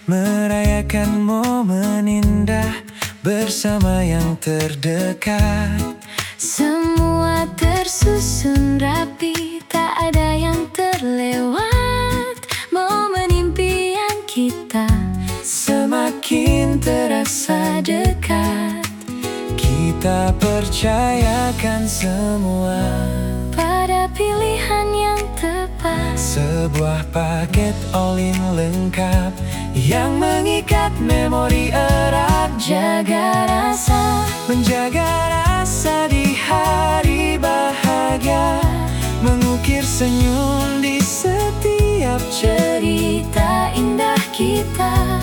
merayakan momen indah bersama yang terdekat. Semua tersusun rapi, tak ada yang terlewat. Momen impian kita semakin terasa dekat. Kita percayakan semua pada pilihan yang tepat. Sebuah paket all-in lengkap yang mengikat memori erat. Jaga rasa, menjaga rasa di hari bahagia, mengukir senyum di setiap cerita indah kita.